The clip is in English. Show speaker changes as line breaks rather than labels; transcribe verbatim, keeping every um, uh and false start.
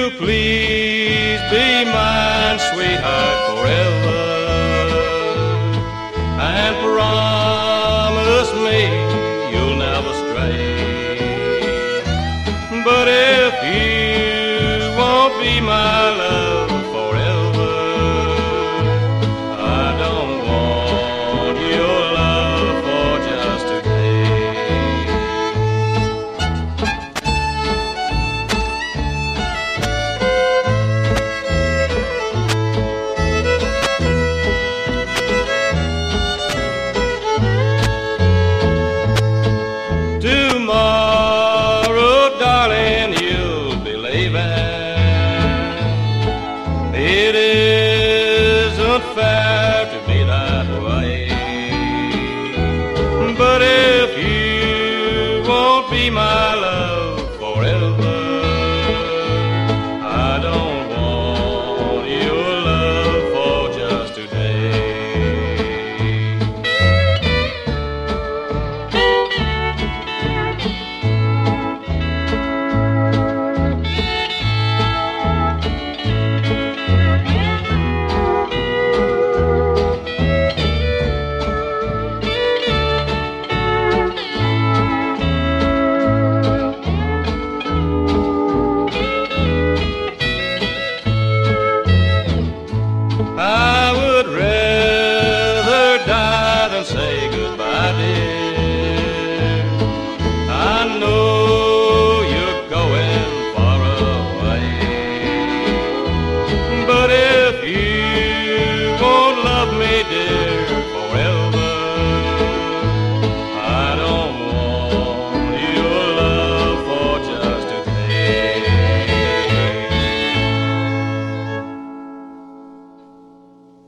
you please be mine, sweetheart, forever? And promise me you'll never stray. But if you won't be my love forever, I don't want your love for just today. Tomorrow, darling, you'll be leaving. It isn't fair to be that way. But if you won't be my